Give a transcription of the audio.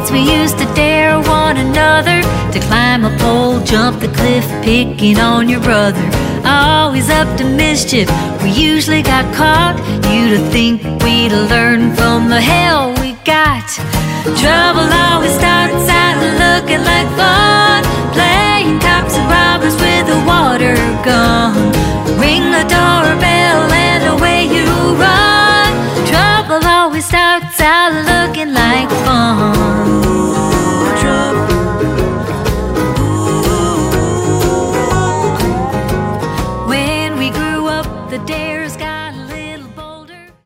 kids, we used to dare one another to climb a pole, jump the cliff, picking on your brother. Always up to mischief, we usually got caught. You'd think we'd learn from the hell we got. Trouble always starts out looking like fun.